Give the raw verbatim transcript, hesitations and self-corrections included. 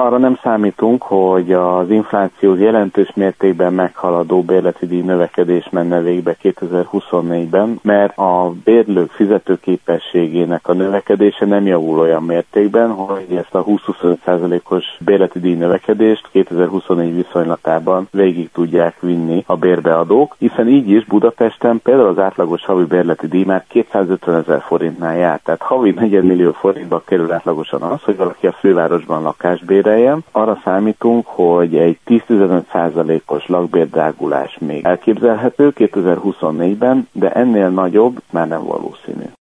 Arra nem számítunk, hogy az infláció jelentős mértékben meghaladó bérleti díj növekedés menne végbe kétezer-huszonnégyben, mert a bérlők fizetőképességének a növekedése nem javul olyan mértékben, hogy ezt a húsz-huszonöt százalékos bérleti díj növekedést kétezer-huszonnégy viszonylatában végig tudják vinni a bérbeadók, hiszen így is Budapesten például az átlagos havi bérleti díj már kétszázötvenezer forintnál jár, tehát havi negyedmillió forintba kerül átlagosan az, hogy valaki a fővárosban lakást béreljen. Arra számítunk, hogy egy tíz-tizenöt százalékos lakbérdrágulás még elképzelhető kétezer-huszonnégyben, de ennél nagyobb már nem valószínű.